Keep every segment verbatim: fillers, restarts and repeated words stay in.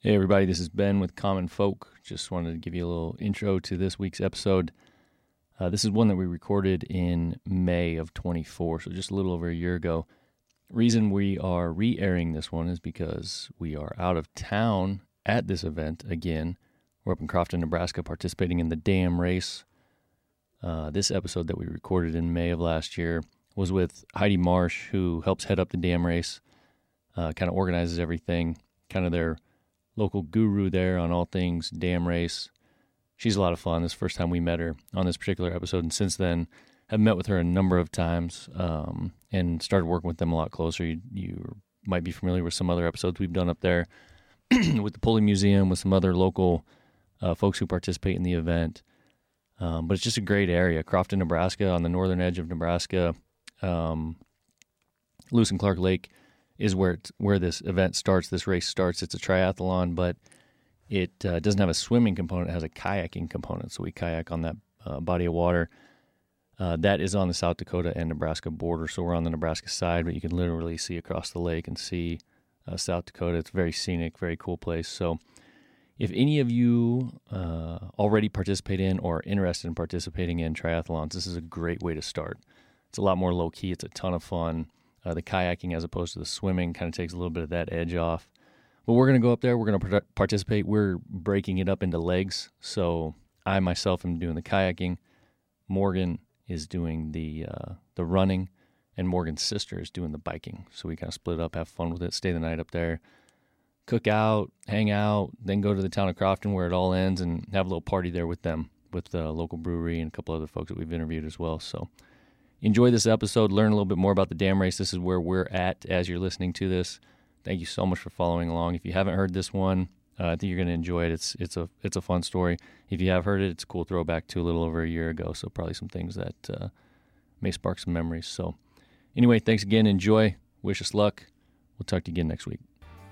Hey everybody, this is Ben with Common Folk. Just wanted to give you a little intro to this week's episode. Uh, this is one that we recorded in May of twenty-four, so just a little over a year ago. Reason we are re-airing this one is because we are out of town at this event again. We're up in Crofton, Nebraska, participating in the Dam Race. Uh, this episode that we recorded in May of last year was with Heidi Marsh, who helps head up the Dam Race, uh, kind of organizes everything, kind of their local guru there on all things Dam Race. She's a lot of fun. This is the first time we met her on this particular episode, and since then have met with her a number of times um, and started working with them a lot closer. You, you might be familiar with some other episodes we've done up there with the Pulley Museum, with some other local uh, folks who participate in the event. Um, but it's just a great area. Crofton, Nebraska, on the northern edge of Nebraska. Um, Lewis and Clark Lake is where it's, where this event starts, this race starts. It's a triathlon, but it uh, doesn't have a swimming component. It has a kayaking component, so we kayak on that uh, body of water. Uh, that is on the South Dakota and Nebraska border, so we're on the Nebraska side, but you can literally see across the lake and see uh, South Dakota. It's very scenic, very cool place. So if any of you uh, already participate in or are interested in participating in triathlons, this is a great way to start. It's a lot more low-key. It's a ton of fun. Uh, the kayaking as opposed to the swimming kind of takes a little bit of that edge off. But we're going to go up there. We're going to part- participate. We're breaking it up into legs. So I myself am doing the kayaking. Morgan is doing the uh, the running. And Morgan's sister is doing the biking. So we kind of split up, have fun with it, stay the night up there, cook out, hang out, then go to the town of Crofton where it all ends and have a little party there with them, with the local brewery and a couple other folks that we've interviewed as well. So enjoy this episode, learn a little bit more about the Dam Race. This is where we're at as you're listening to this. Thank you so much for following along. If you haven't heard this one, uh, I think you're going to enjoy it. It's it's a it's a fun story. If you have heard it, it's a cool throwback to a little over a year ago, so probably some things that uh, may spark some memories. So anyway, thanks again. Enjoy. Wish us luck. We'll talk to you again next week.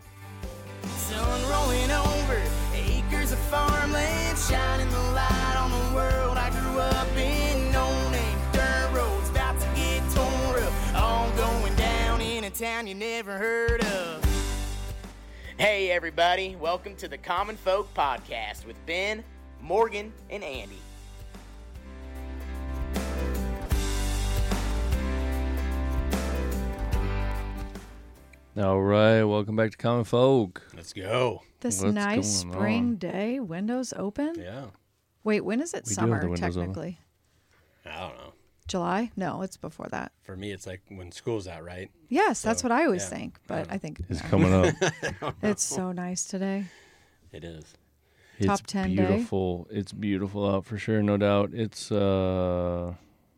Sun rolling over acres of farmland, shining the light on the world I grew up in. No name dirt roads about to get tore up, all going down in a town you never heard of. Hey everybody, welcome to the Common Folk Podcast with Ben, Morgan, and Andy. All right, welcome back to Common Folk. Let's go. This What's nice going spring on? day, windows open? Yeah. Wait, when is it We do have summer, the windows open. technically? I don't know. July? No, it's before that. For me, it's like when school's out, right? Yes, that's So, what I always yeah. think, but I think It's no. coming up. It's so nice today. It is. Top It's ten day. beautiful. It's beautiful out for sure, no doubt. It's, uh,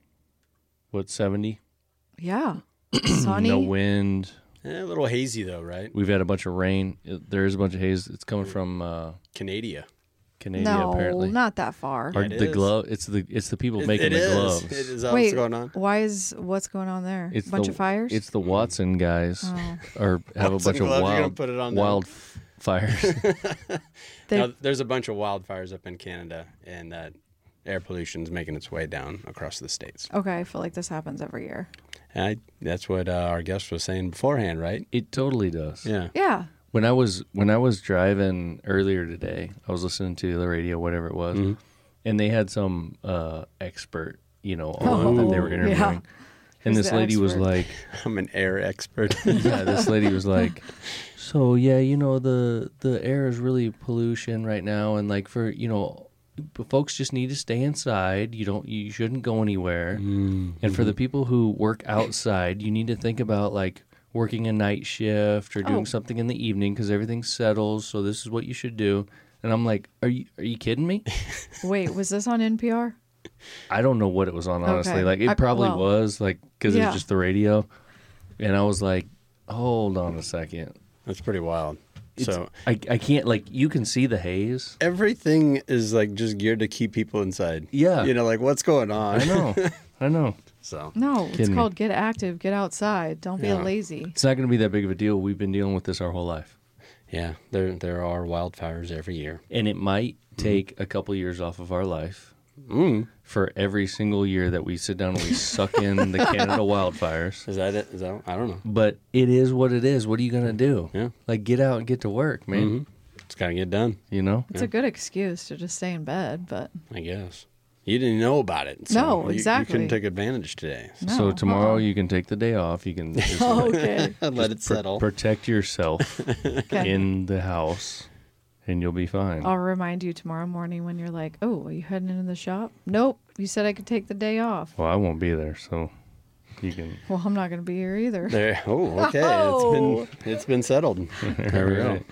what, seventy? Yeah. Sunny. No wind. Eh, a little hazy, though, right? We've had a bunch of rain. It- There is a bunch of haze. It's coming from uh, Canada. Canada, no, apparently. not that far. Or Yeah, it the is. glove. It's the it's the people It- making it the is. gloves. It is that Wait, what's going on? why is, what's going on there? It's bunch the, of fires? It's the Watson guys, Oh. or have Watson a bunch of gloves, you're gonna wild put it on them? wild f- fires. They- Now, there's a bunch of wildfires up in Canada, and that air pollution's making its way down across the states. Okay, I feel like this happens every year. And I, that's what uh, our guest was saying beforehand, right? It totally does. Yeah. Yeah. When I was when I was driving earlier today, I was listening to the radio, whatever it was, Mhm. and they had some uh, expert, you know, on that they were Oh, interviewing. yeah. And Who's this the lady was expert? like, I'm an air expert. yeah, this lady was like, so yeah, you know, the the air is really pollution right now, and like for you know, p- folks just need to stay inside. You don't, you shouldn't go anywhere. Mm, And for mhm. the people who work outside, you need to think about like working a night shift or doing Oh. something in the evening because everything settles. So this is what you should do. And I'm like, are you are you kidding me? Wait, was this on N P R? I don't know what it was on, honestly. Okay. Like, it I- probably well, was, like, because it yeah. was just the radio. And I was like, hold on a second. That's pretty wild. It's, so I, I can't, like, you can see the haze. everything is like just geared to keep people inside. Yeah. You know, like what's going on? I know. I know. So No, it's Kidding me. called get active, get outside. Don't be Yeah. a lazy. It's not going to be that big of a deal. We've been dealing with this our whole life. yeah, there there are wildfires every year. And it might take a couple years off of our life Mm. for every single year that we sit down and we suck in the Canada wildfires. Is that it? Is that? I don't know. But it is what it is. What are you going to do? Yeah. Like, get out and get to work, man. Mhm. It's got to get done, You know? It's a good excuse to just stay in bed, but I guess. You didn't know about it. So No, you- exactly. You, couldn't take advantage today. no. So tomorrow uh-uh. you can take the day off. You can just Oh, okay. Let it pr- settle. protect yourself Okay. in the house, and you'll be fine. I'll remind you tomorrow morning when you're like, oh, are you heading into the shop? Nope. You said I could take the day off. Well, I won't be there, so you can. Well, I'm not going to be here either. There. Oh, okay. Oh. It's been it's been settled. There we go. Right.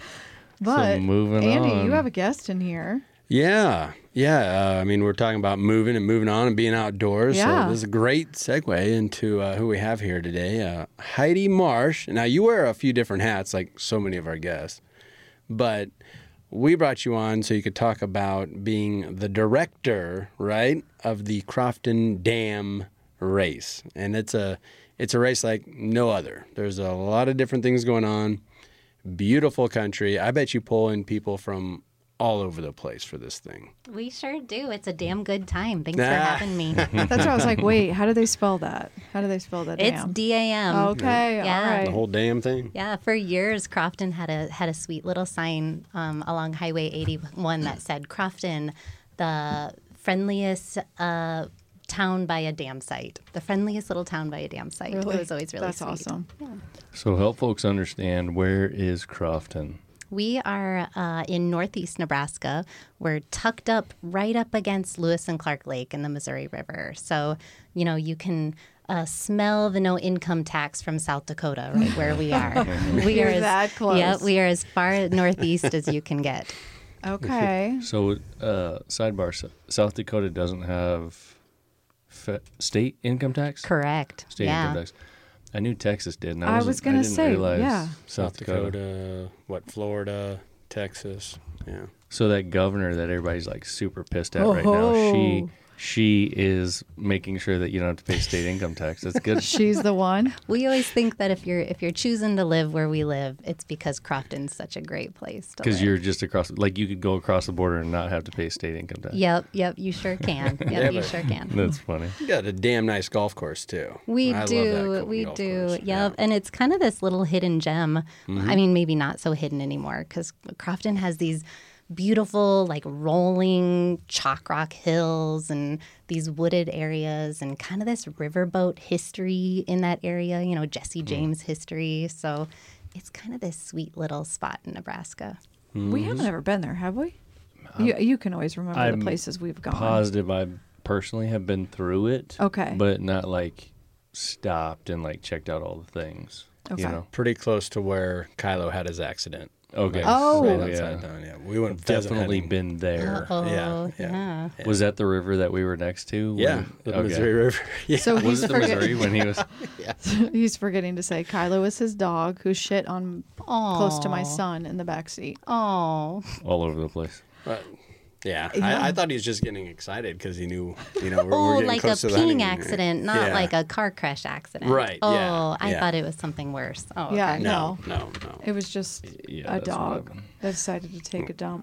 But moving Andy, on. you have a guest in here. Yeah, yeah. Uh, I mean, we're talking about moving and moving on and being outdoors. Yeah. So this is a great segue into uh, who we have here today, uh, Heidi Marsh. Now, you wear a few different hats, like so many of our guests, but we brought you on so you could talk about being the director, right, of the Crofton Dam race, and it's a it's a race like no other. There's a lot of different things going on. Beautiful country. I bet you pull in people from all over the place for this thing. We sure do. It's a damn good time. Thanks Ah. for having me. That's why I was like, wait, how do they spell that? How do they spell that? It's damn? D A M. Okay, Yeah. all right. The whole damn thing. Yeah, for years, Crofton had a had a sweet little sign um, along Highway eighty-one that said Crofton, the friendliest uh, town by a dam site. The friendliest little town by a dam site. Really? It was always really That's sweet. awesome. So help folks understand, where is Crofton? We are uh, in northeast Nebraska. We're tucked up right up against Lewis and Clark Lake and the Missouri River. So, you know, you can uh, smell the no income tax from South Dakota, right where we are. we You're are as, that close. Yeah, we are as far northeast as you can get. Okay. So, uh, sidebar: S- South Dakota doesn't have fe- state income tax. Correct. State yeah. income tax. I knew Texas did. And I, I wasn't- was gonna didn't say, realize yeah. South, South Dakota. Dakota, what, Florida, Texas. Yeah. So that governor that everybody's like super pissed at right now, she Oh. she is making sure that you don't have to pay state income tax. That's good. She's the one. We always think that if you're if you're choosing to live where we live, it's because Crofton's such a great place to Because live. you're just across, like you could go across the border and not have to pay state income tax. Yep, yep, you sure can. Yep, Yeah, you but- sure can. That's funny. You got a damn nice golf course, too. We I love that do, go- we golf do. course. Yep, Yeah. and it's kind of this little hidden gem. Mm-hmm. I mean, maybe not so hidden anymore because Crofton has these beautiful, like rolling chalk rock hills and these wooded areas and kind of this riverboat history in that area. You know, Jesse James history. So it's kind of this sweet little spot in Nebraska. We haven't ever been there, have we? You, you can always remember I'm the places we've gone. Positive I personally have been through it. Okay. But not like stopped and like checked out all the things. Okay. You know? Pretty close to where Kylo had his accident. Okay. Oh. Right yeah. outside town, yeah. We went Definitely pheasant been there. Oh, Yeah, yeah. yeah. Was that the river that we were next to? Yeah, When- the okay. Missouri River. Yeah. So Was he's it the Missouri forgetting, when he was? he's forgetting to say Kylo is his dog who shit on close to my son in the back seat. Oh, All over the place. But, yeah, Yeah. I, I thought he was just getting excited because he knew, you know, we're, oh, we're getting like a close to the peeing honeymoon. accident, not Yeah. like a car crash accident. Right, Oh, yeah, I yeah. thought it was something worse. Oh, Yeah, okay. No, no, no. It was just Yeah, a that's what dog happened. that decided to take a dump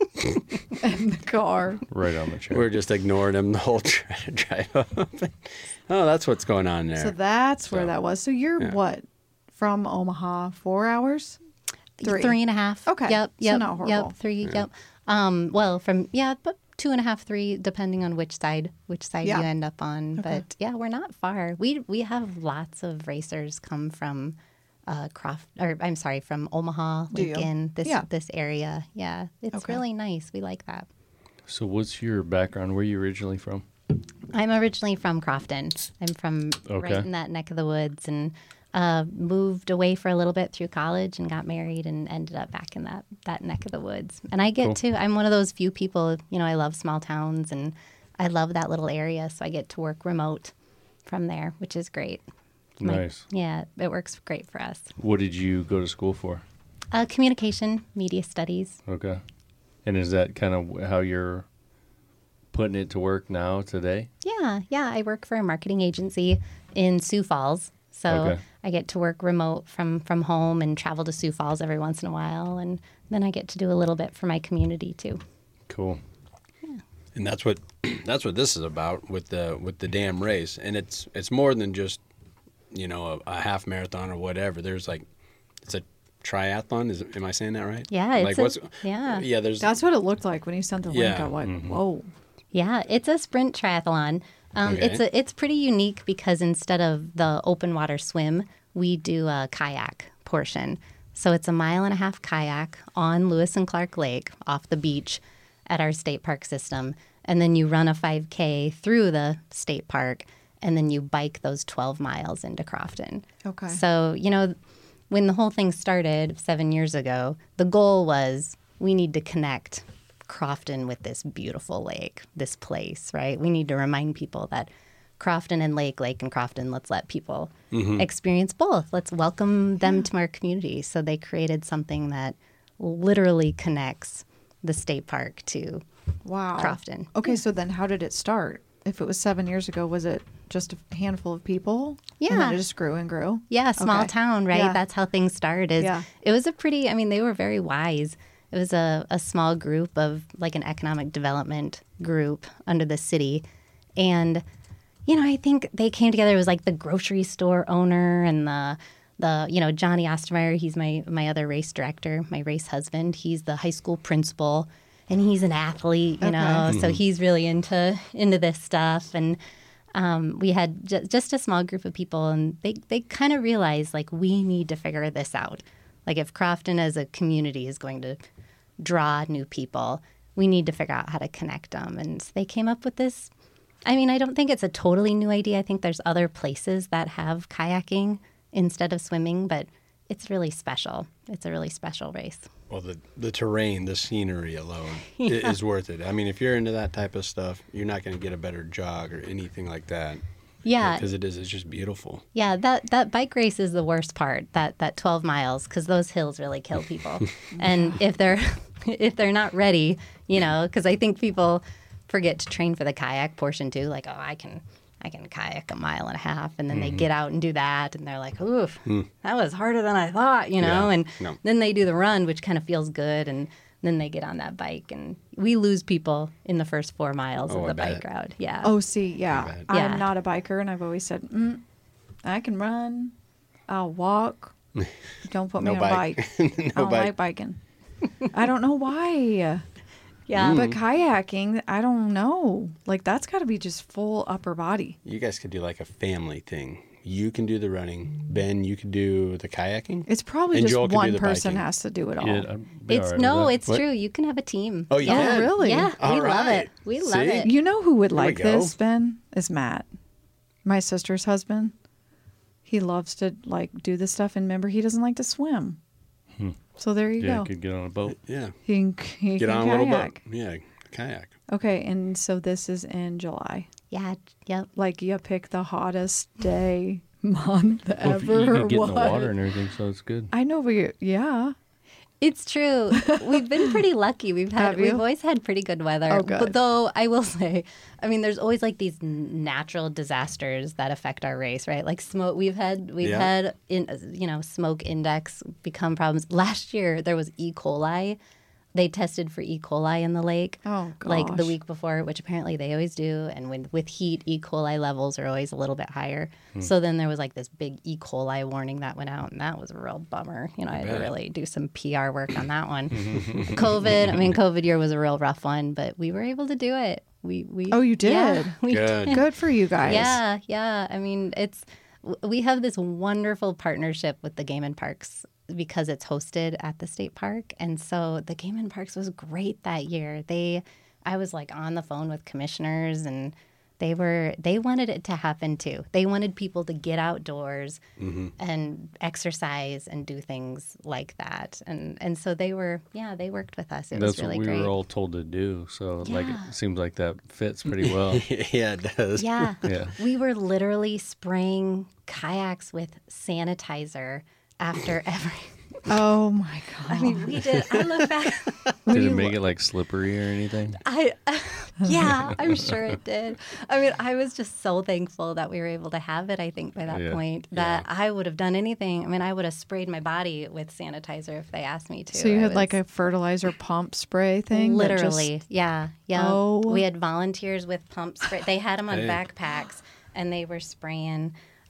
in the car. Right on the chair. We're just ignoring him the whole tri- drive up. Oh, that's what's going on there. So that's where So, that was. So you're yeah. what? From Omaha, four hours? Three. Three and a half. Okay, Yep. so Yep. not horrible. Yep. Three. Yep. Um. Well, from yeah, but two and a half, three, depending on which side, which side Yeah. you end up on. Okay. But yeah, we're not far. We we have lots of racers come from, uh, Croft or I'm sorry, from Omaha, Do you? Lincoln, this Yeah. this area. Yeah, it's Okay. really nice. We like that. So what's your background? Where are you originally from? I'm originally from Crofton. I'm from Okay. right in that neck of the woods and uh, moved away for a little bit through college and got married and ended up back in that, that neck of the woods. And I get Cool. to, I'm one of those few people, you know, I love small towns and I love that little area. So I get to work remote from there, which is great. My- Nice. Yeah, it works great for us. What did you go to school for? Uh, communication, media studies. Okay. And is that kind of how you're putting it to work now today? Yeah, yeah. I work for a marketing agency in Sioux Falls. So Okay. I get to work remote from, from home and travel to Sioux Falls every once in a while. And then I get to do a little bit for my community too. Cool. And that's what that's what this is about with the with the damn race. And it's it's more than just, you know, a, a half marathon or whatever. There's like it's a triathlon. Is am I saying that right? Yeah, it's Like a- what's yeah. yeah. There's That's what it looked like when you sent the link. Yeah. I'm like, Mm-hmm. whoa. Yeah, it's a sprint triathlon. Um, Okay. It's a, it's pretty unique because instead of the open water swim, we do a kayak portion. So it's a mile and a half kayak on Lewis and Clark Lake off the beach at our state park system. And then you run a five K through the state park, and then you bike those twelve miles into Crofton. Okay. So, you know, when the whole thing started seven years ago, the goal was we need to connect Crofton with this beautiful lake, this place, right? We need to remind people that Crofton and Lake, Lake and Crofton, let's let people experience both. Let's welcome them to our community. So they created something that literally connects the state park to Wow. Crofton. Okay, so then how did it start? If it was seven years ago, was it just a handful of people? And then Yeah. it just grew and grew? Yeah, small Okay. town, right? Yeah. That's how things started. Is Yeah. It was a pretty, I mean, they were very wise. It was a, a small group of like an economic development group under the city. And, you know, I think they came together. It was like the grocery store owner and the, the you know, Johnny Ostermeyer, he's my, my other race director, my race husband. He's the high school principal. And he's an athlete, you know, so he's really into into this stuff. And um, we had j- just a small group of people, and they, they kind of realized, like, we need to figure this out. Like, if Crofton as a community is going to draw new people, we need to figure out how to connect them. And so they came up with this. I mean, I don't think it's a totally new idea. I think there's other places that have kayaking instead of swimming, but it's really special. It's a really special race. well, the the terrain, the scenery alone i- is worth it. I mean, if you're into that type of stuff, you're not going to get a better jog or anything like that. Yeah. because it is. It's just beautiful. Yeah, that, that bike race is the worst part. That that twelve miles, because those hills really kill people. And if they're if they're not ready, you know, because I think people forget to train for the kayak portion too. Like, oh, I can I can kayak a mile and a half, and then they get out and do that, and they're like, oof, that was harder than I thought, you know. Yeah. And No. then they do the run, which kind of feels good, and then they get on that bike, and we lose people in the first four miles Oh, of I the bet. bike route. Yeah. Oh, see, yeah. bad. Yeah. I'm not a biker, and I've always said, mm, I can run, I'll walk. Don't put me No on a bike. bike. No I don't bike. like biking. I don't know why. yeah. But kayaking, I don't know. Like, that's got to be just full upper body. You guys could do like a family thing. You can do the running. Ben, you could do the kayaking. It's probably And just Joel can do one the person biking. has to do it all. Yeah, I'd be It's all right no, with that. it's What? true. You can have a team. Oh, you yeah. can? Really? Yeah, All we love right. it. We love See? it. You know who would There we like go. this, Ben? Is Matt. My sister's husband. He loves to like do this stuff, and remember, he doesn't like to swim. So there you Yeah, go. I could get on a boat. Yeah. He can, he Get can on a little boat. kayak. Yeah, kayak. Okay, and so this is in July. Yeah. Yep. Like, you pick the hottest day, month Well, if ever. you or could get in the what? water and everything, so it's good. I know, we yeah. It's true. We've been pretty lucky. We've had Have you? we've always had pretty good weather. Oh, good. But though I will say, I mean, there's always like these n- natural disasters that affect our race, right? Like smoke. We've had we've Yeah. had in you know smoke index become problems. Last year there was E. coli. They tested for E. coli in the lake. Oh, Like the gosh. week before, which apparently they always do. And when with heat, E. coli levels are always a little bit higher. So then there was like this big E. coli warning that went out, and that was a real bummer. You know, I had to bet. really do some P R work on that one. COVID, I mean, COVID year was a real rough one, but we were able to do it. We we Oh, you did? Yeah, we Good. Good for you guys. yeah, yeah. I mean, it's w- we have this wonderful partnership with the Game and Parks because it's hosted at the state park, and so the Game and Parks was great that year. They, I was like on the phone with commissioners, and they were they wanted it to happen too. They wanted people to get outdoors and exercise and do things like that, and and so they were yeah they worked with us. It That's was really what we great. were all told to do. So like Yeah. it seems like that fits pretty well. yeah, it does. Yeah. Yeah. We were literally spraying kayaks with sanitizer after every. Oh my god. I mean, we did. I look back. Did it make it like slippery or anything? I, yeah, I'm sure it did. I mean, I was just so thankful that we were able to have it. I think by that Yeah. point that I would have done anything. I mean, I would have sprayed my body with sanitizer if they asked me to. So you I had like was- a fertilizer pump spray thing? that just- Literally, yeah, yeah. Oh. We had volunteers with pump spray. They had them on Hey. backpacks, and they were spraying.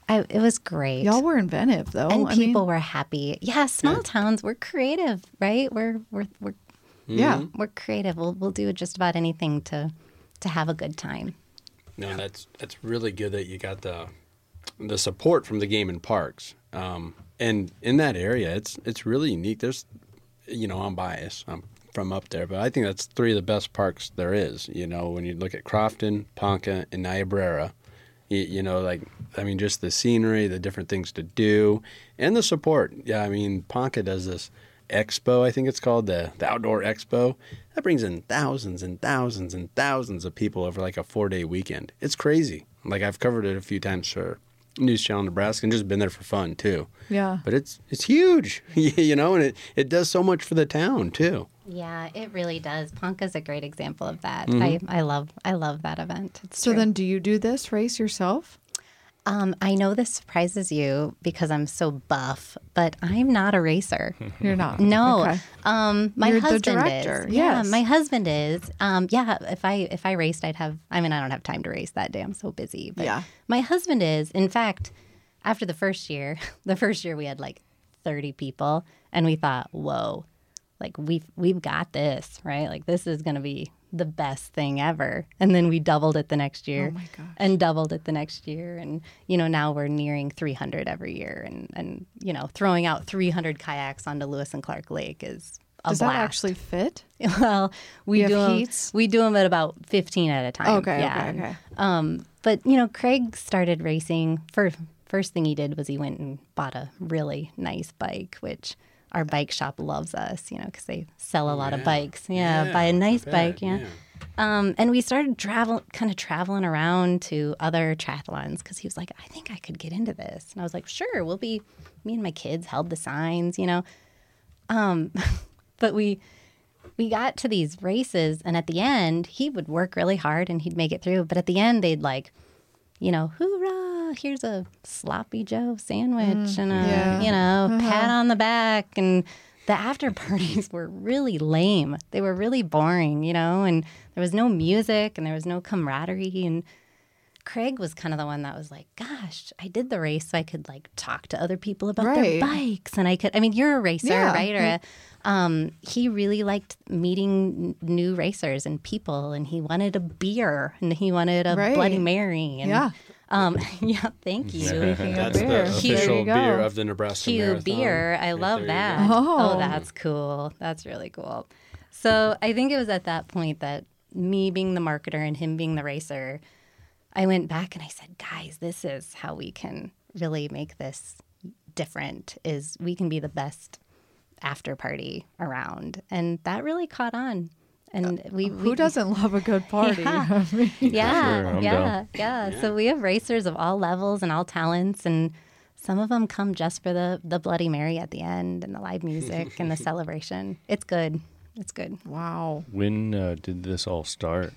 I, it was great. Y'all were inventive, though. and I people mean, were happy. Yeah, small towns, we're creative, right? We're we're we're yeah. we're creative. We'll we'll do just about anything to to have a good time. No, that's that's really good that you got the the support from the game and parks. Um, and in that area, it's it's really unique. There's, you know, I'm biased. I'm from up there, but I think that's three of the best parks there is. You know, when you look at Crofton, Ponca, and Niobrara, you, you know, like, I mean, just the scenery, the different things to do, and the support. Yeah, I mean, Ponca does this expo, I think it's called, the, the outdoor expo. That brings in thousands and thousands and thousands of people over like a four-day weekend. It's crazy. Like, I've covered it a few times for News Channel Nebraska and just been there for fun, too. Yeah. But it's it's huge, you know, and it, it does so much for the town, too. Yeah, it really does. Ponca's a great example of that. I, I love I love that event. It's So true. then, do you do this race yourself? Um, I know this surprises you because I'm so buff, but I'm not a racer. You're not. No, Okay. um, my You're the husband director, is. Yeah, yes. my husband is. Um, yeah, if I if I raced, I'd have. I mean, I don't have time to race that day. I'm so busy. But Yeah. my husband is. In fact, after the first year, the first year we had like thirty people, and we thought, whoa, like we've we've got this, right? Like this is gonna be the best thing ever. And then we doubled it the next year. Oh my gosh. And doubled it the next year. And, you know, now we're nearing three hundred every year. And, and you know, throwing out three hundred kayaks onto Lewis and Clark Lake is a Does blast. that actually fit? Well, we You do have 'em- heats? we do them at about fifteen at a time. Okay, yeah. okay, okay. Um, but, you know, Craig started racing. First, first thing he did was he went and bought a really nice bike, which our bike shop loves us, you know, because they sell a lot of Yeah. bikes. Yeah, Yeah, buy a nice I bike. bet, Yeah. yeah. Um, and we started travel, kind of traveling around to other triathlons because he was like, I think I could get into this. And I was like, sure, we'll be, me and my kids held the signs, you know. Um, but we, we got to these races, and at the end, he would work really hard and he'd make it through. But at the end, they'd like, you know, hoorah, here's a sloppy Joe sandwich and a, yeah. you know, pat on the back. And the after parties were really lame. They were really boring, you know, and there was no music and there was no camaraderie. And Craig was kind of the one that was like, gosh, I did the race so I could like talk to other people about Right. their bikes. And I could, I mean, you're a racer, Yeah. right? Or a, um, he really liked meeting n- new racers and people, and he wanted a beer and he wanted a Right. Bloody Mary. And, Yeah. Um, yeah, thank you. Speaking of That's beer, the Cute. official there you beer go. of the Nebraska Cute Marathon. beer. I Right, love there you that. go. Oh. Oh, that's cool. That's really cool. So I think it was at that point that me being the marketer and him being the racer, I went back and I said, guys, this is how we can really make this different, is we can be the best after party around. And that really caught on. And we, we Who doesn't love a good party? Yeah. I mean, yeah, Sure, I'm yeah, down. yeah, So we have racers of all levels and all talents, and some of them come just for the the Bloody Mary at the end and the live music and the celebration. It's good. It's good. wow. When uh, did this all start?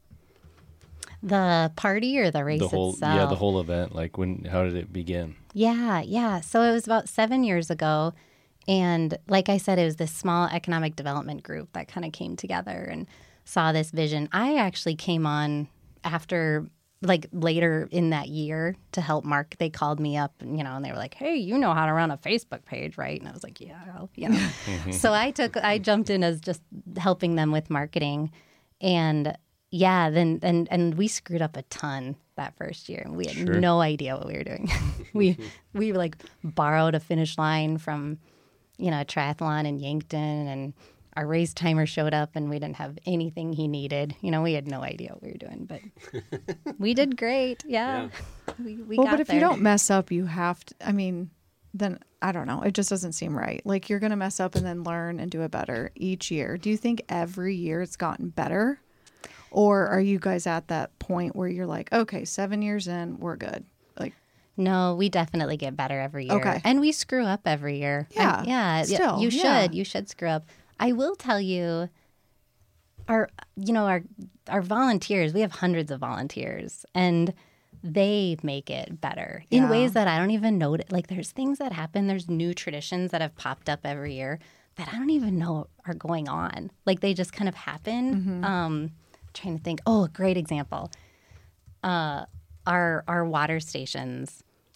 The party or the race The whole itself? yeah, the whole event. Like when? How did it begin? Yeah, yeah. So it was about seven years ago. And like I said, it was this small economic development group that kind of came together and saw this vision. I actually came on after, like later in that year to help Mark. They called me up, and, you know, and they were like, hey, you know how to run a Facebook page, right? And I was like, yeah, I'll, you know. So I took, I jumped in as just helping them with marketing. And yeah, then, and, and we screwed up a ton that first year. We had Sure. no idea what we were doing. we, we like borrowed a finish line from, you know, a triathlon in Yankton, and our race timer showed up and we didn't have anything he needed. You know, we had no idea what we were doing, but we did great. Yeah. We, we Well, got but if there. you don't mess up, you have to. I mean, then I don't know. It just doesn't seem right. Like you're going to mess up and then learn and do it better each year. Do you think every year it's gotten better? Or are you guys at that point where you're like, okay, seven years in, we're good? Like, No, we definitely get better every year. Okay. And we screw up every year. Yeah, And yeah. still, you should. yeah. You should screw up. I will tell you, our, you know, our, our volunteers, we have hundreds of volunteers, and they make it better in Yeah. ways that I don't even know. Like there's things that happen. There's new traditions that have popped up every year that I don't even know are going on. Like they just kind of happen. Mm-hmm. Um, trying to think. Oh, a great example. Uh, our our water stations.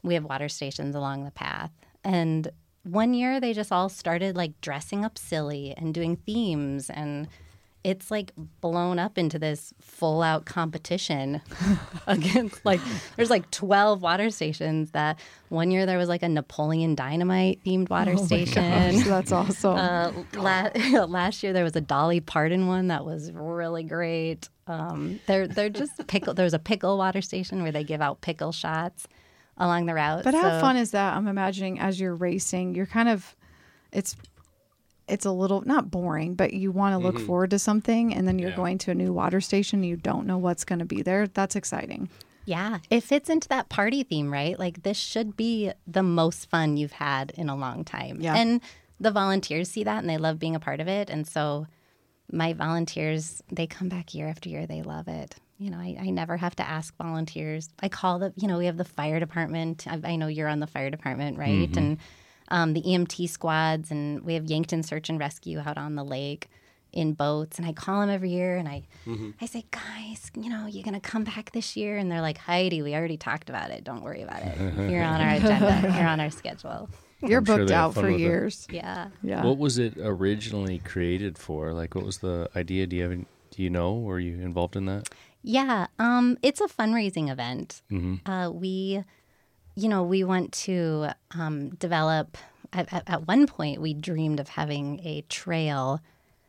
we have water stations along the path. And one year they just all started like dressing up silly and doing themes, and it's like blown up into this full out competition against like there's like twelve water stations. That one year there was like a Napoleon Dynamite themed water Oh my station. gosh, that's awesome. Uh, la- last year there was a Dolly Parton one that was really great. Um, they're they're just pickle. There's a pickle water station where they give out pickle shots along the route. But how So- fun is that? I'm imagining as you're racing, you're kind of, it's, it's a little not boring, but you want to look forward to something, and then you're Yeah. going to a new water station. And you don't know what's going to be there. That's exciting. Yeah, it fits into that party theme, right? Like this should be the most fun you've had in a long time. Yeah. And the volunteers see that and they love being a part of it. And so my volunteers, they come back year after year. They love it. You know, I, I never have to ask volunteers. I call the, you know, we have the fire department. I, I know you're on the fire department, right? Mm-hmm. And um, the E M T squads, and we have Yankton Search and Rescue out on the lake in boats. And I call them every year and I, Mm-hmm. I say, guys, you know, you're going to come back this year? And they're like, Heidi, we already talked about it. Don't worry about it. You're on our agenda. You're on our schedule. You're I'm sure booked they have out fun for with it. years. Yeah. Yeah. What was it originally created for? Like, what was the idea? Do you have? any- Do you know? Were you involved in that? Yeah, um, it's a fundraising event. Mm-hmm. Uh, we, you know, we want to um, develop. At, at, at one point, we dreamed of having a trail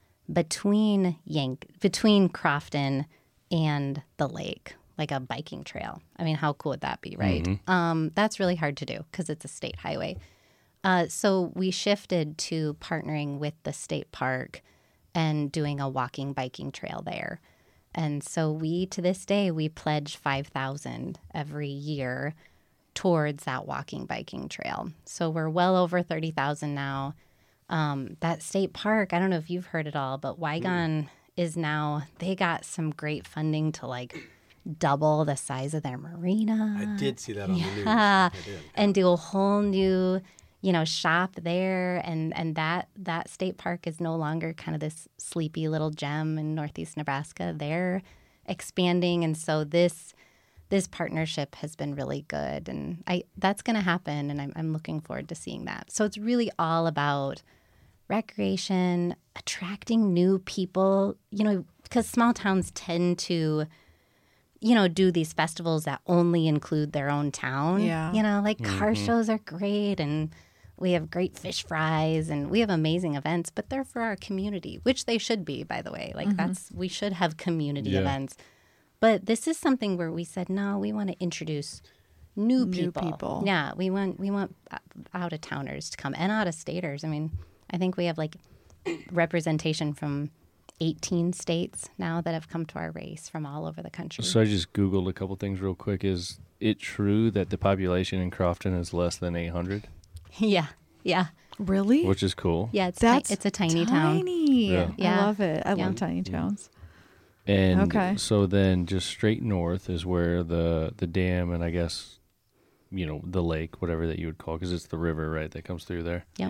between Yank, between Crofton and the lake, like a biking trail. I mean, how cool would that be, right? Um, that's really hard to do because it's a state highway. Uh, so we shifted to partnering with the state park and doing a walking biking trail there. And so we, to this day, we pledge five thousand every year towards that walking biking trail. So we're well over thirty thousand now. Um, that state park, I don't know if you've heard it all, but Wygon is now, they got some great funding to like double the size of their marina. I did see that on the news. Yeah, I did. and do a whole new, you know, shop there, and and that that state park is no longer kind of this sleepy little gem in northeast Nebraska. They're expanding, and so this this partnership has been really good, and I that's going to happen, and I'm I'm looking forward to seeing that. So it's really all about recreation, attracting new people, you know, because small towns tend to, you know, do these festivals that only include their own town. Yeah. You know, like car shows are great, and we have great fish fries, and we have amazing events, but they're for our community, which they should be, by the way. Like that's, we should have community Yeah. events. But this is something where we said, no, we want to introduce new New people. people. Yeah, we want we want out of towners to come and out of staters. I mean, I think we have like representation from eighteen states now that have come to our race from all over the country. So I just Googled a couple things real quick. Is it true that the population in Crofton is less than eight hundred? yeah, yeah, Really? Which is cool. yeah. It's ti- That's it's a tiny, town. tiny. Yeah. Yeah. I love it. I Yeah. love tiny towns. And Okay. so then just straight north is where the the dam and I guess, you know, the lake, whatever that you would call, because it's the river, right, that comes through there. Yep.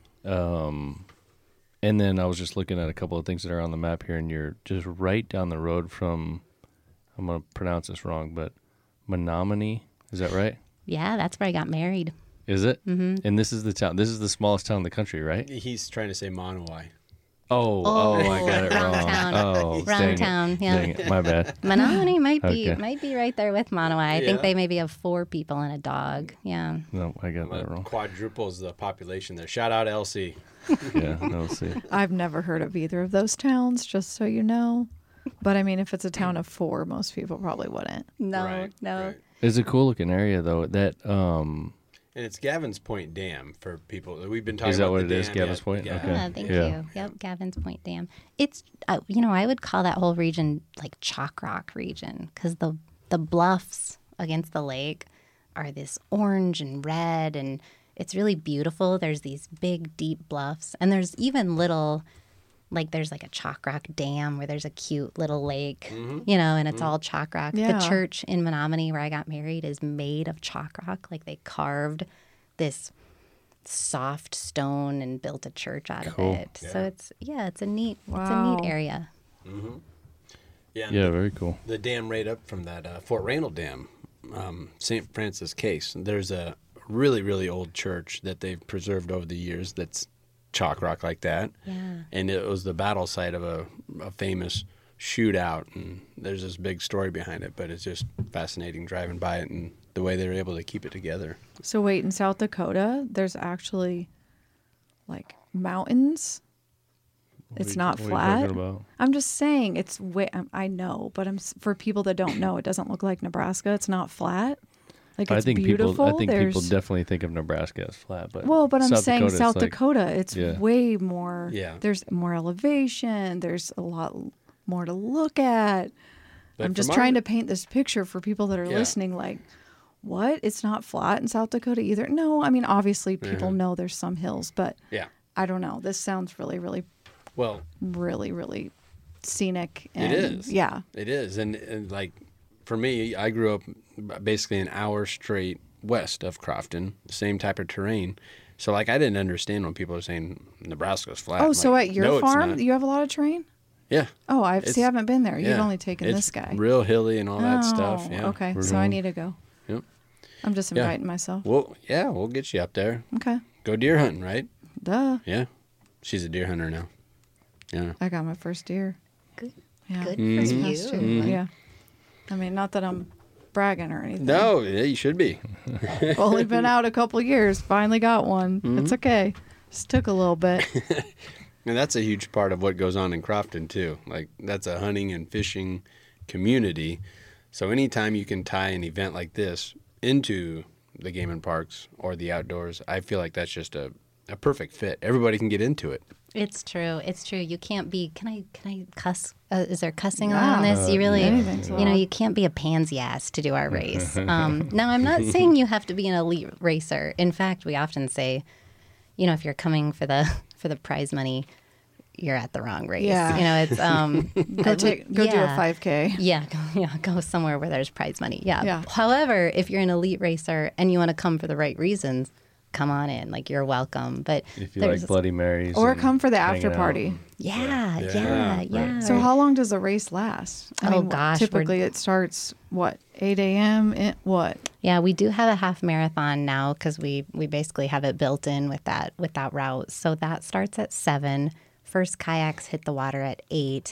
Um, and then I was just looking at a couple of things that are on the map here, and you're just right down the road from, I'm going to pronounce this wrong, but Menominee, is that right? Yeah, that's where I got married. Is it? Mm-hmm. And this is the town, this is the smallest town in the country, right? He's trying to say Monowai. Oh, oh, I got it wrong wrong. town. Oh, Wrong dang it. town, yeah. Dang it. My bad. Menominee might be Okay. might be right there with Monowai. I Yeah. think they maybe have four people and a dog. Yeah. No, I got that Uh, wrong. quadruples the population there. Shout out L C. Yeah, no, see. I've never heard of either of those towns, just so you know. But I mean, if it's a town of four, most people probably wouldn't. No, Right, no. right. It's a cool looking area though. That um And it's Gavin's Point Dam for people. We've been talking Is that about what the it is, dam. Gavin's Yeah, Point? yeah. Okay. Ah, thank Yeah. you. Yep, Gavin's Point Dam. It's uh, you know, I would call that whole region like Chalk Rock region because the the bluffs against the lake are this orange and red, and it's really beautiful. There's these big, deep bluffs, and there's even little, like there's like a Chalk Rock Dam where there's a cute little lake, you know, and it's all chalk rock. Yeah. The church in Menominee where I got married is made of chalk rock. Like they carved this soft stone and built a church out Cool. of it. So it's yeah, it's a neat it's a Wow. neat area. Yeah, and yeah, the, very cool. the dam right up from that uh, Fort Randall Dam um, Saint Francis Case. There's a really, really old church that they've preserved over the years that's chalk rock like that. Yeah. And it was the battle site of a, a famous shootout. And there's this big story behind it, but it's just fascinating driving by it and the way they were able to keep it together. So wait, in South Dakota, there's actually like mountains. It's not What are you flat. talking about? I'm just saying it's way. um, I know, but I'm s- for people that don't know, it doesn't look like Nebraska. It's not flat. Like I it's think beautiful. people. I think There's, people definitely think of Nebraska as flat, but Well, but I'm South saying Dakota's South like- Dakota, it's Yeah. way more. Yeah. There's more elevation. There's a lot more to look at. But I'm just from trying our- to paint this picture for people that are Yeah. listening. Like, what? It's not flat in South Dakota either. No, I mean obviously people Mhm. know there's some hills, but Yeah. I don't know. This sounds really, really, Well, really, really scenic. And, it is. Yeah. It is. And, and like for me, I grew up basically an hour straight west of Crofton, same type of terrain. So like I didn't understand when people were saying Nebraska's flat. Oh, I'm so like, at your "No, it's farm, not." you have a lot of terrain? Yeah. Oh, I see. It's- I haven't been there. You've yeah. only taken It's this guy. real hilly and all that stuff. Oh, Yeah. Okay, We're so I going- need to go. Yep. I'm just Yeah. inviting myself. Well, yeah, we'll get you up there. Okay. Go deer hunting, right? Duh. Yeah. She's a deer hunter now. Yeah. I got my first deer. Good. Yeah. Good this for past you. year. Yeah. I mean, not that I'm bragging or anything. No, yeah, you should be. Only been out a couple years. Finally got one. Mm-hmm. It's okay. Just took a little bit. And that's a huge part of what goes on in Crofton too. Like that's a hunting and fishing community. So anytime you can tie an event like this into the game and parks or the outdoors, I feel like that's just a, a perfect fit. Everybody can get into it. It's true. It's true. You can't be. Can I? Can I cuss? Uh, is there cussing Yeah. on this? You really. Anything's You know, allowed. you can't be a pansy ass to do our race. Um, now, I'm not saying you have to be an elite racer. In fact, we often say, you know, if you're coming for the for the prize money, you're at the wrong race. Yeah. You know, it's um. Go take. Go do a yeah. five K. Yeah, go, yeah, go somewhere where there's prize money. Yeah. Yeah. However, if you're an elite racer and you want to come for the right reasons, come on in. Like you're welcome. But If you there's- like Bloody Marys, Or and come for the hanging after out. party. yeah, Yeah. yeah, Right. yeah. So how long does a race last? I Oh, mean, gosh, we're- Typically it starts what eight a.m. In, what? Yeah, we do have a half marathon now because we we basically have it built in with that with that route. So that starts at seven. First kayaks hit the water at eight,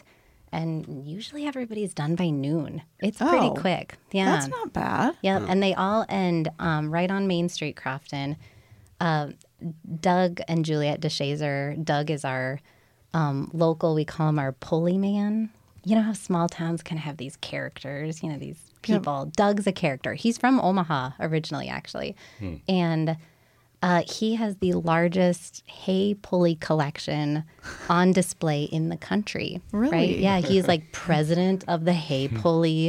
and usually everybody's done by noon. It's pretty Oh, quick. Yeah, That's not bad. Yep, and they all end um, right on Main Street, Crofton. Uh, Doug and Juliet DeShazer. Doug is our um, local. We call him our pulley man. You know how small towns can have these characters. You know these Yep. people. Doug's a character. He's from Omaha originally, actually, and uh, he has the largest hay pulley collection on display in the country. Right? Really? Yeah, he's like president of the hay pulley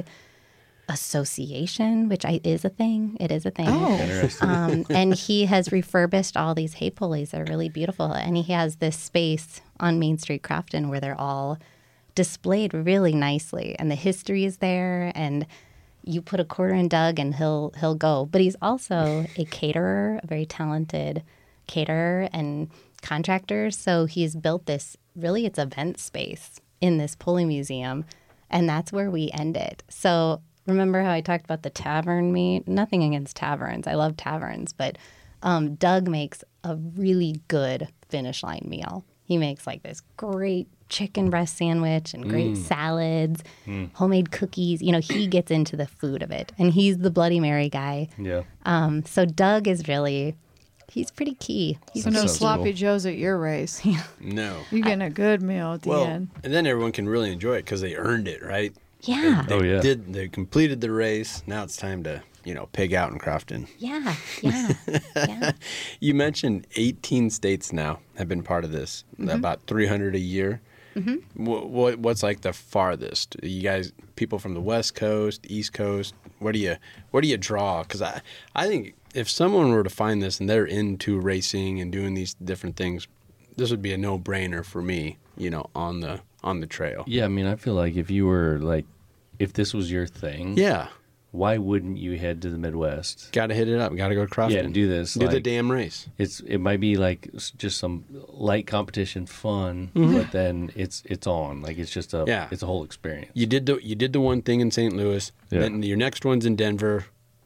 association, which I, is a thing. It is a thing. Oh. Interesting. Um, and he has refurbished all these hay pulleys. They're really beautiful. And he has this space on Main Street, Crofton, where they're all displayed really nicely. And the history is there. And you put a quarter in Doug and he'll he'll go. But he's also a caterer, a very talented caterer and contractor. So he's built this, really it's event space in this pulley museum. And that's where we end it. So remember how I talked about the tavern meat? Nothing against taverns. I love taverns. But um, Doug makes a really good finish line meal. He makes like this great chicken breast sandwich and great salads, homemade cookies. You know, he gets into the food of it. And he's the Bloody Mary guy. Yeah. Um, so Doug is really, he's pretty key. He's So no sounds sloppy cool. joes at your race. No. You're getting a good meal at the Well, end. and then everyone can really enjoy it because they earned it, right? yeah. They Oh, yeah. did. They completed the race. Now it's time to, you know, pig out in Crofton. Yeah. Yeah. Yeah. You mentioned eighteen states now have been part of this. Mm-hmm. About three hundred a year. Mm-hmm. What, what what's like the farthest? You guys, people from the West Coast, East Coast. Where do you where do you draw? Because I I think if someone were to find this and they're into racing and doing these different things, this would be a no brainer for me. You know, on the on the trail. Yeah, I mean, I feel like if you were like, if this was your thing, Yeah. why wouldn't you head to the Midwest? Got to hit it up. Got to go to Crofton. Yeah, and do this, Do the like- damn race. It's it might be like s- just some light competition fun, but then it's it's on like it's just a Yeah. it's a whole experience. You did the you did the one thing in Saint Louis. Yeah. Then your next one's in Denver.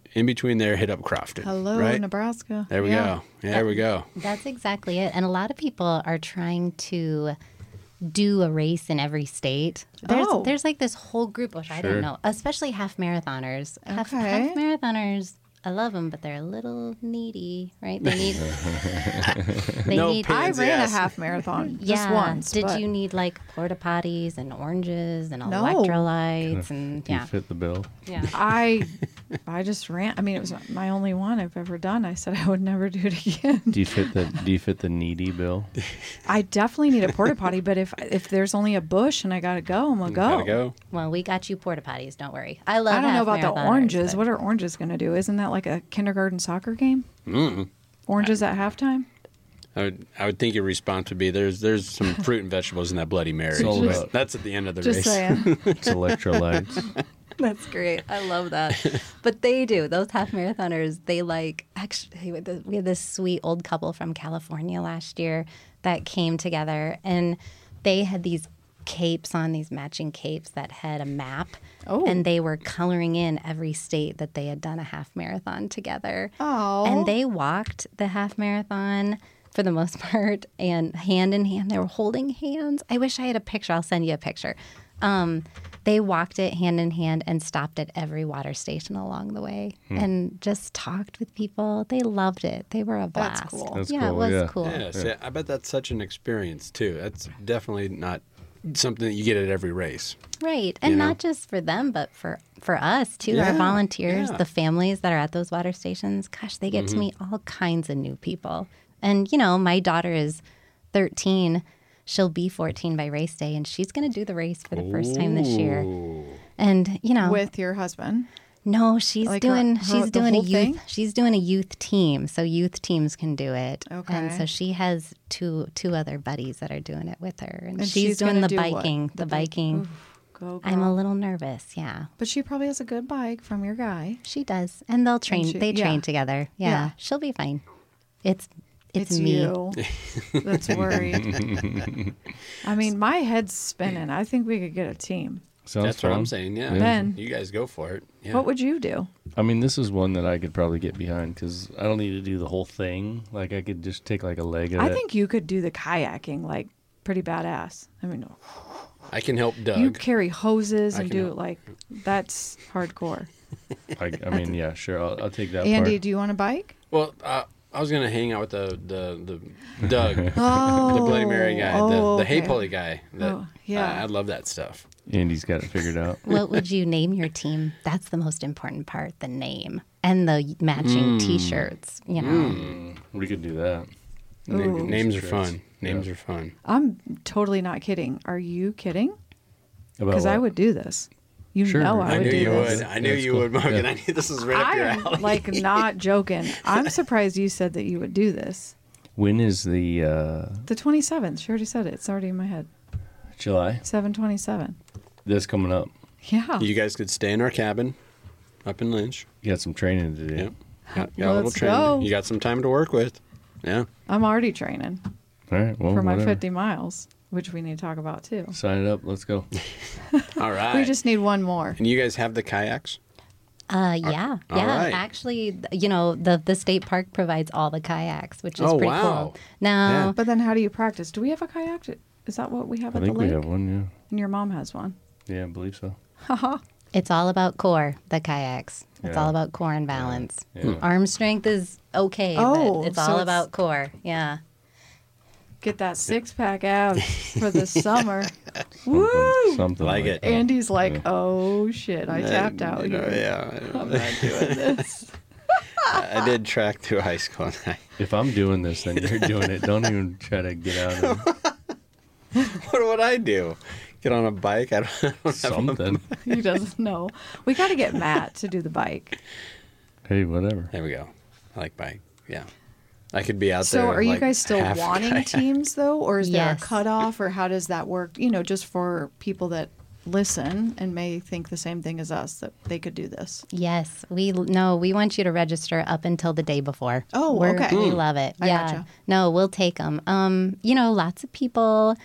in between there, hit up Crofton. Hello, right? Nebraska. There we Yeah. go. Yeah, there we go. That's exactly it. And a lot of people are trying to do a race in every state. There's Oh. there's like this whole group, which I Sure. didn't know, especially half marathoners. Half, Okay. half marathoners, I love them, but they're a little needy, right? They need. they No need. pay- I Pansy ran a ass. half marathon just Yeah. once. Did but you need like porta potties and oranges and No. electrolytes and Do you yeah, fit the bill? yeah. I I just ran. I mean, it was my only one I've ever done. I said I would never do it again. Do you fit the Do you fit the needy bill? I definitely need a porta potty, but if if there's only a bush and I gotta go, I'm gonna go. Gotta go. Well, we got you porta potties. Don't worry. I love. I don't know about the half-marathoners, oranges. but- What are oranges gonna do? Isn't that like a kindergarten soccer game? Mm. Oranges at halftime? I would, I would think your response would be there's there's some fruit and vegetables in that Bloody Mary. It's all But about- that's at the end of the Just race. saying. It's electrolytes. That's great. I love that. But they do. Those half marathoners, they like, actually, we had this sweet old couple from California last year that came together and they had these capes on, these matching capes that had a map. Oh. And they were coloring in every state that they had done a half marathon together. Oh. And they walked the half marathon for the most part and hand in hand. They were holding hands. I wish I had a picture. I'll send you a picture. Um, they walked it hand in hand and stopped at every water station along the way and just talked with people. They loved it. They were a blast. That's cool. That's yeah, cool, it was yeah. cool. Yeah, see, I bet that's such an experience too. That's definitely not something that you get at every race. Right. And You know? not just for them, but for, for us too, Yeah, our volunteers, yeah. the families that are at those water stations. Gosh, they get Mm-hmm. to meet all kinds of new people. And, you know, my daughter is thirteen. She'll be fourteen by race day, and she's going to do the race for the first time this year. Ooh. And, you know, With your husband. no, she's Like her- doing her- she's the doing a whole youth thing? she's doing a youth team, so youth teams can do it. And Okay. so she has two two other buddies that are doing it with her, and, And she's, she's doing gonna the do what? biking. The, The bike- biking. Go, I'm a girl. little nervous. Yeah, But she probably has a good bike from your guy. she does, and they'll train. she- they train yeah. together. Yeah, Yeah. she'll be fine. It's it's, It's me. you that's worried. I mean, my head's spinning. I think we could get a team. Sounds That's what fun. I'm saying. Yeah. Ben. You guys go for it. Yeah. What would you do? I mean, this is one that I could probably get behind because I don't need to do the whole thing. Like, I could just take like a leg of I it. think you could do the kayaking like pretty badass. I mean, I can help Doug. you carry hoses I and can do help. like that's hardcore. I, I mean, yeah, sure. I'll, I'll take that Andy, part. do you want a bike? well, uh, I was gonna hang out with the the, the Doug, Oh, the Bloody Mary guy, the, oh, the hay okay. pulley guy. That, Oh, yeah. uh, I love that stuff. Andy's got it figured out. What would you name your team? That's the most important part, the name and the matching T-shirts. You know, We could do that. Na- Ooh. names are Shirts. fun. Names Yeah. are fun. I'm totally not kidding. Are you kidding? About Because I what? would do this. You Sure. know I, I would knew do you this. would. I knew That's you cool. would, Morgan. Yeah. I knew this was right up your I'm alley. like not joking. I'm surprised you said that you would do this. When is the uh, The twenty-seventh. She already said it. It's already in my head. July? seven twenty-seven. That's coming up. Yeah. You guys could stay in our cabin up in Lynch. You got some training to do. Yep. Got, got a little Let's training. go. You got some time to work with. Yeah. I'm already training All right. Well, for my whatever. fifty miles, which we need to talk about too. Sign it up. Let's go. All right. We just need one more. And you guys have the kayaks? Uh, yeah, all yeah. right. Actually, th- you know, the the state park provides all the kayaks, which is Oh, pretty wow. cool. Now, Yeah. But then how do you practice? Do we have a kayak? Is that what we have I at the think we lake? have one. And your mom has one. Yeah. Yeah, I believe so. Haha. it's all about core. The kayaks. It's Yeah. all about core and balance. Yeah. Arm strength is okay, Oh, but it's so all it's- about core. Yeah. Get that six pack out for the summer. Something, Woo! something Like like it. that. Andy's like, oh shit, I tapped Uh, out you know, here. Yeah. I'm not doing this. I I did track through high school. And I, If I'm doing this, then you're doing it. Don't even try to get out of what would I do? Get on a bike? I don't, I don't have a- something. He doesn't know. We got to get Matt to do the bike. Hey, whatever. There we go. I like bike. Yeah. I could be out So there. are you like, guys still half wanting kayak. teams though, or is Yes. there a cutoff, or how does that work? You know, just for people that listen and may think the same thing as us, that they could do this. Yes, we no, we want you to register up until the day before. Oh, We're- okay. We Mm. love it. I yeah, gotcha. no, we'll take them. Um, you know, lots of people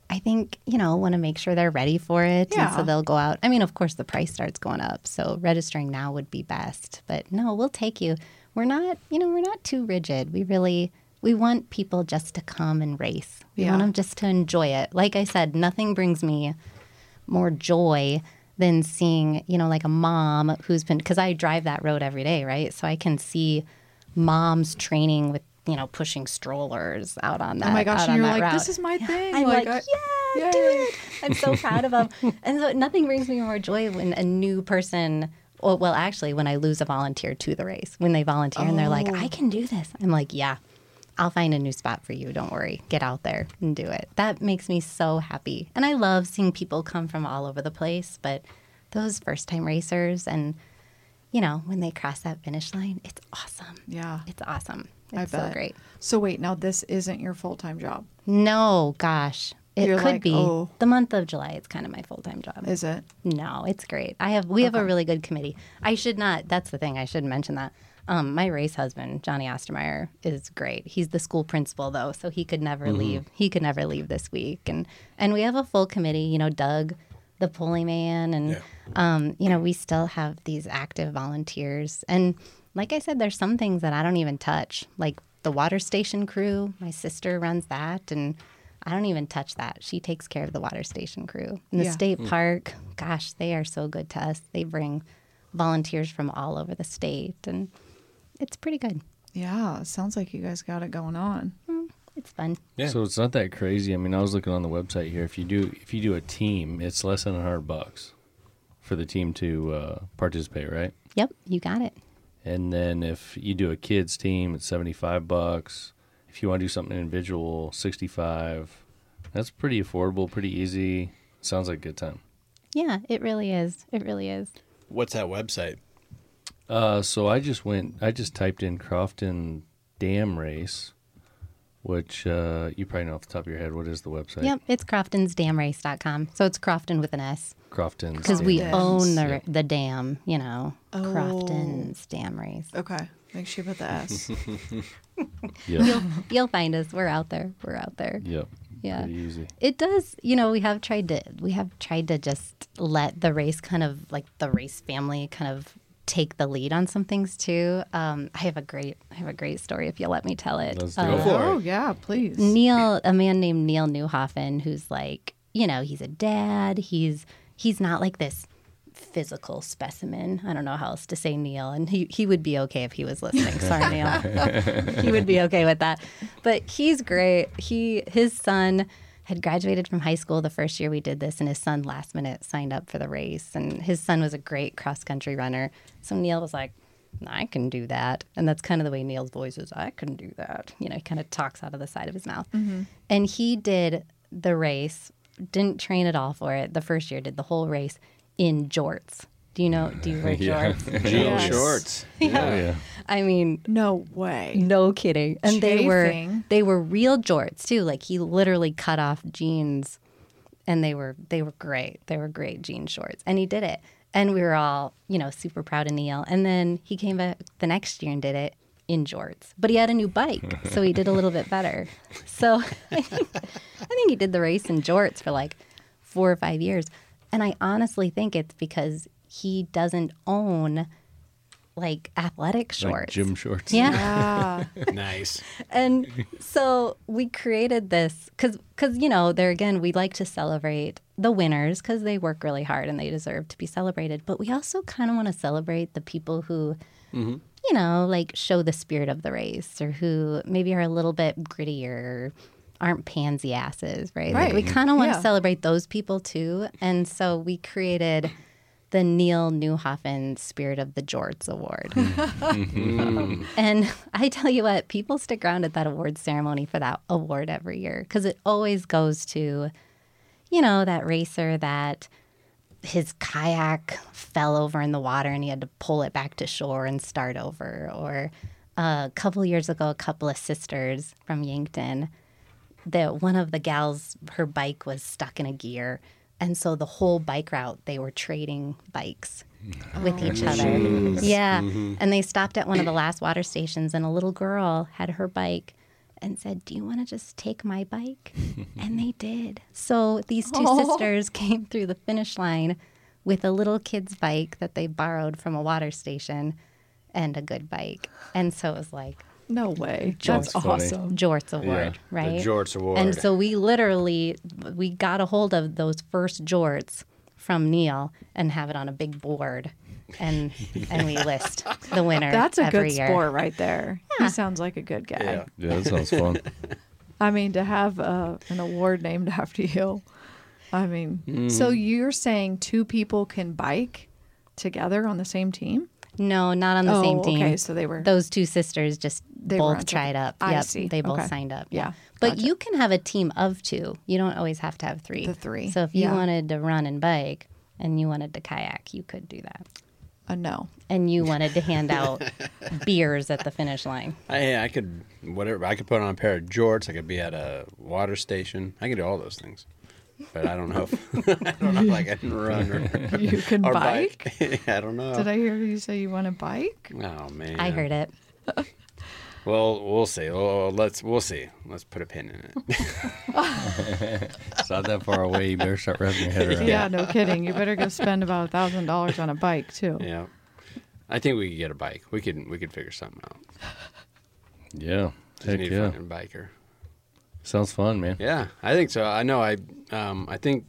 I think, you know, want to make sure they're ready for it. And so Yeah. they'll go out. I mean, of course, the price starts going up. So registering now would be best. But no, we'll take you. We're not, you know, we're not too rigid. We really, we want people just to come and race. We Yeah. want them just to enjoy it. Like I said, nothing brings me more joy than seeing, you know, like a mom who's been, because I drive that road every day, right? So I can see moms training with, you know, pushing strollers out on that. Oh my gosh, out and on you're that like, route. this is my thing. I'm like, I- yeah, Yay. dude. I'm so proud of them. And so nothing brings me more joy when a new person, or, well, actually, when I lose a volunteer to the race, when they volunteer and they're like, Oh. I can do this. I'm like, yeah, I'll find a new spot for you. Don't worry. Get out there and do it. That makes me so happy. And I love seeing people come from all over the place, but those first time racers and, you know, when they cross that finish line, it's awesome. Yeah. It's awesome. I It's bet. so great. So wait, now this isn't your full time job, No, gosh. It You're could like, be. oh. The month of July, it's kind of my full time job. is it? No, it's great. I have we have a really good committee. I should not. That's the thing. I should mention that. Um, my race husband, Johnny Ostermeyer, is great. He's the school principal though, so he could never leave. He could never leave this week. And and we have a full committee. You know, Doug, the pulley man, and Yeah. um, you know, we still have these active volunteers. And like I said, there's some things that I don't even touch, like the water station crew. My sister runs that, and I don't even touch that. She takes care of the water station crew. And the Yeah. state park, gosh, they are so good to us. They bring volunteers from all over the state, and it's pretty good. Yeah, it sounds like you guys got it going on. It's fun. Yeah. So it's not that crazy. I mean, I was looking on the website here. If you do if you do a team, it's less than a hundred bucks for the team to uh, participate, right? Yep, you got it. And then if you do a kids team, it's seventy five bucks. If you want to do something individual, sixty five. That's pretty affordable, pretty easy. Sounds like a good time. Yeah, it really is. It really is. What's that website? Uh, so I just went. I just typed in Crofton Dam Race, which uh, you probably know off the top of your head. What is the website? Yep, it's croftons dam race dot com. So it's Crofton with an S Crofton's. because Dam we Race. own the Yep. the dam, you know. Oh. Crofton's Dam Race. Okay, make sure you put the S. Yep. You'll find us. We're out there. We're out there. Yep. Yeah. Pretty easy. It does, you know, we have tried to we have tried to just let the race kind of like the race family kind of take the lead on some things too. Um, I have a great I have a great story if you'll let me tell it. Let's do Uh, it. for it. Oh yeah, please. Neil, a man named Neil Newhoffen, who's like, you know, he's a dad. He's he's not like this physical specimen. I don't know how else to say Neil, and he he would be okay if he was listening. Sorry, Neil. He would be okay with that. But he's great. He his son had graduated from high school the first year we did this, and his son last minute signed up for the race. And his son was a great cross country runner. So Neil was like, I can do that. And that's kind of the way Neil's voice is. I can do that. You know, he kind of talks out of the side of his mouth. And he did the race, didn't train at all for it. The first year did the whole race in jorts. Do you know, do you wear Yeah. jorts? Jean Yes. shorts. Oh, yeah. I mean, No way. no kidding. And they were Chafing. they were real jorts too. Like he literally cut off jeans, and they were they were great. They were great jean shorts, and he did it. And we were all, you know, super proud of Neil. And then he came back the next year and did it in jorts. But he had a new bike, so he did a little bit better. So I think I think he did the race in jorts for like four or five years. And I honestly think it's because he doesn't own like athletic shorts. Like gym shorts. Yeah. Ah, Nice. And so we created this because, because you know, there again, we like to celebrate the winners because they work really hard and they deserve to be celebrated. But we also kind of want to celebrate the people who, you know, like show the spirit of the race or who maybe are a little bit grittier, aren't pansy asses, right? Like Right. we kind of want Yeah. to celebrate those people too. And so we created the Neil Newhoffen Spirit of the Jorts Award. And I tell you what, people stick around at that awards ceremony for that award every year because it always goes to, you know, that racer that his kayak fell over in the water and he had to pull it back to shore and start over. Or a couple years ago, a couple of sisters from Yankton, that one of the gals, her bike was stuck in a gear. And so the whole bike route, they were trading bikes with each other. Yeah. And they stopped at one of the last water stations, and a little girl had her bike, and said, do you want to just take my bike? And they did. So these two Oh. sisters came through the finish line with a little kid's bike that they borrowed from a water station and a good bike. And so it was like No way. That's That's funny. awesome. Jorts Award, Yeah, right? The Jorts Award. And so we literally, we got a hold of those first jorts from Neil and have it on a big board. And and we list the winner That's a every good year. sport right there. He sounds like a good guy. Yeah. Yeah, that sounds fun. I mean, to have uh, an award named after you. I mean, so you're saying two people can bike together on the same team? No, not on the Oh, same team. okay, so they were- Those two sisters just They were on both top- tried up. I Yep, see. they both Okay. signed up. Yeah, But gotcha. you can have a team of two. You don't always have to have three. The three, So if you yeah. wanted to run and bike and you wanted to kayak, you could do that. A no. And you wanted to hand out beers at the finish line. I, I could, whatever. I could put on a pair of jorts. I could be at a water station. I could do all those things. But I don't know if, I don't know if I can run or, You can or bike? bike. I don't know. Did I hear you say you want to bike? Oh, man. I heard it. Well, we'll see. Well, let's, we'll see. Let's put a pin in it. It's not that far away. You better start wrapping your head around Yeah, it. no kidding. You better go spend about a thousand dollars on a bike too. Yeah. I think we could get a bike. We could, we could figure something out. Yeah. Just Heck need yeah. a fucking biker. Sounds fun, man. Yeah, I think so. I know. I um, I think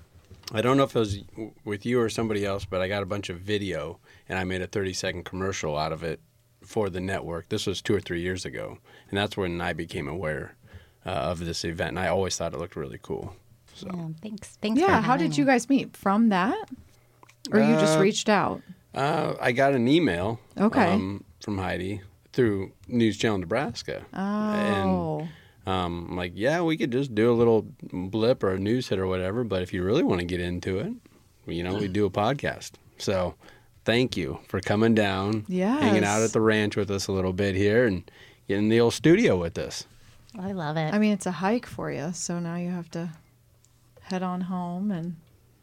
I don't know if it was w- with you or somebody else, but I got a bunch of video and I made a thirty second commercial out of it for the network. This was two or three years ago, and that's when I became aware uh, of this event. And I always thought it looked really cool. So Yeah, thanks. Thanks. for Yeah, how having did you me. guys meet? From that? Or you just Uh, reached out? uh, I got an email Okay. um, from Heidi through News Channel Nebraska. Oh. Um, I'm like, yeah, we could just do a little blip or a news hit or whatever. But if you really want to get into it, you know, we do a podcast. So thank you for coming down, hanging out Yes. at the ranch with us a little bit here and getting in the old studio with us. I love it. I mean, it's a hike for you, so now you have to head on home and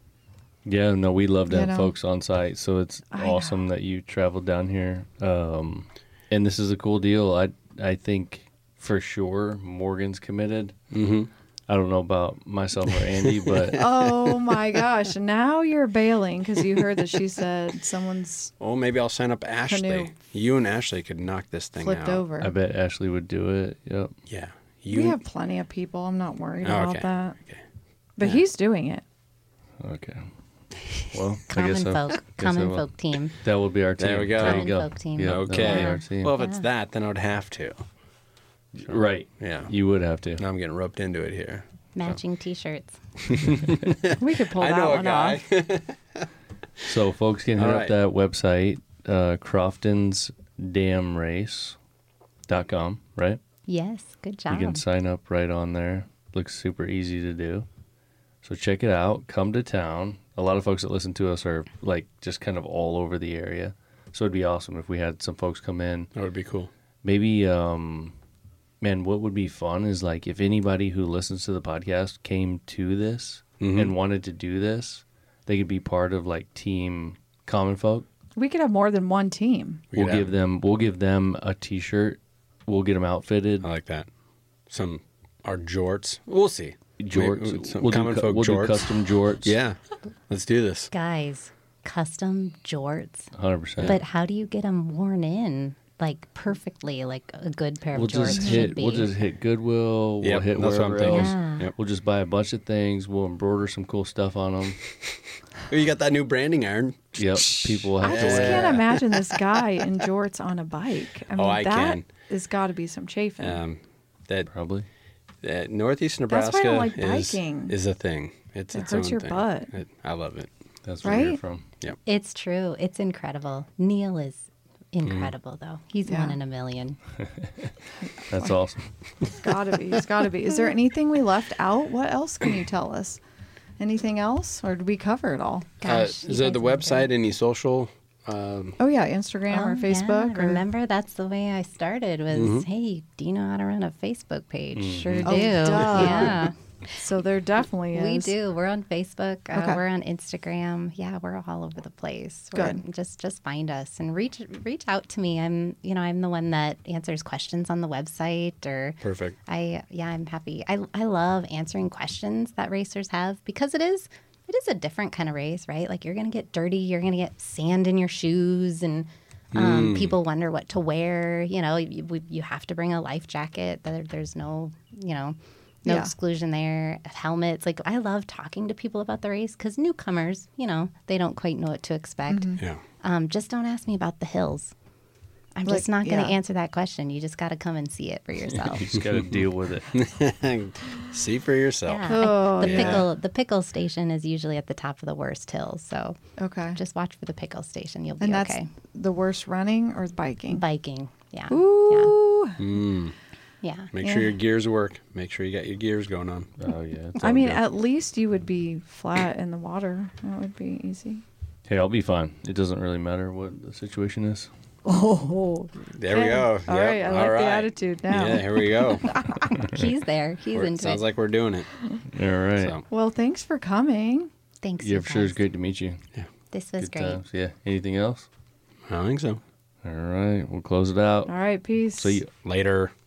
Yeah, no, we love to You have know. folks on site, so it's I awesome know. that you traveled down here. Um, and this is a cool deal. I I think for sure Morgan's committed. Mm-hmm. I don't know about myself or Andy, but oh my gosh, now you're bailing because you heard that she said someone's Oh, maybe I'll sign up Ashley. Canoe. You and Ashley could knock this thing flipped out. over. I bet Ashley would do it. Yep. Yeah. You, We have plenty of people. I'm not worried Oh, about okay. that. Okay. But Yeah. he's doing it. Okay. Well, I Common guess so. folk. Guess I Common will. folk team. That will be our team. There we go. There you Common go. folk team. Yep, that will be Okay. our team. Well, if it's Yeah. that, then I would have to. Right. Yeah. You would have to. Now I'm getting roped into it here. Matching T-shirts. We could pull I that know a one guy. off. So folks can hit All up right. that website, uh, Crofton's Dam Race dot com, right? Yes, good job. You can sign up right on there. Looks super easy to do. So check it out. Come to town. A lot of folks that listen to us are like just kind of all over the area. So it'd be awesome if we had some folks come in. That would be cool. Maybe, um, man, what would be fun is like if anybody who listens to the podcast came to this Mhm. and wanted to do this, they could be part of like Team Common Folk. We could have more than one team. We We'll could have- give them. We'll give them a T-shirt. We'll get them outfitted. I like that. Some are jorts. We'll see. Jorts. Maybe some We'll, do, common cu- folk we'll do jorts. custom jorts. Yeah. Let's do this. Guys, custom jorts. one hundred percent. But how do you get them worn in like perfectly, like a good pair of We'll jorts just should hit. be? We'll just hit Goodwill. We'll Yep, hit that's what I'm wherever thinking. else. Yeah. Yep. We'll just buy a bunch of things. We'll embroider some cool stuff on them. Oh, you got that new branding iron? Yep. People will have I to just wear. can't imagine this guy in jorts on a bike. I mean, Oh, I that can. has got to be some chafing. Um, that, Probably. that Northeast That's why I Nebraska don't like is, biking. is a thing. It's It its hurts own your thing. butt. It, I love it. That's where you're Right? from. Yep. It's true. It's incredible. Neil is incredible, Mm. though. He's Yeah. one in a million. That's awesome. It's gotta be. It's gotta be. Is there anything we left out? What else can you tell us? Anything else, or did we cover it all? Uh, Gosh, you is there guys the are good. website, any social? Um, Oh yeah, Instagram Oh, or Facebook. yeah. or- Remember, that's the way I started was, Mm-hmm. hey, do you know how to run a Facebook page? Sure do. Oh, duh. Yeah. So there definitely We is. do. We're on Facebook. Uh, Okay. We're on Instagram. Yeah, we're all over the place. Good. We're, just just find us and reach reach out to me. I'm you know I'm the one that answers questions on the website or Perfect. I yeah I'm happy. I I love answering questions that racers have because it is it is a different kind of race, right? Like you're gonna get dirty. You're gonna get sand in your shoes and. Um, People wonder what to wear. You know, you, we- you have to bring a life jacket. There, there's no, you know, no Yeah. exclusion there. Helmets. Like I love talking to people about the race because newcomers, you know, they don't quite know what to expect. Yeah. Um, just don't ask me about the hills. I'm Like, just not going to yeah. answer that question. You just got to come and see it for yourself. You just got to deal with it. See for yourself. Yeah, Oh, I- the yeah. pickle the pickle station is usually at the top of the worst hills, so Okay. just watch for the pickle station. You'll be and that's okay. the worst running or biking? Biking, yeah, Ooh. Mm. yeah, yeah. Make sure your gears work. Make sure you got your gears going on. Oh, yeah. it's I all mean, good. at least you would be flat in the water. That would be easy. Hey, I'll be fine. It doesn't really matter what the situation is. Oh. There we go. All Yep. right. I like the attitude now. Yeah, here we go. He's there. He's We're- into sounds it. like we're doing it. All right. So, Well, thanks for coming. Thanks. Yeah, you for sure. It's guys. great to meet you. This was Good great. times. Yeah. Anything else? I don't think so. All right. We'll close it out. All right. Peace. See you. Later.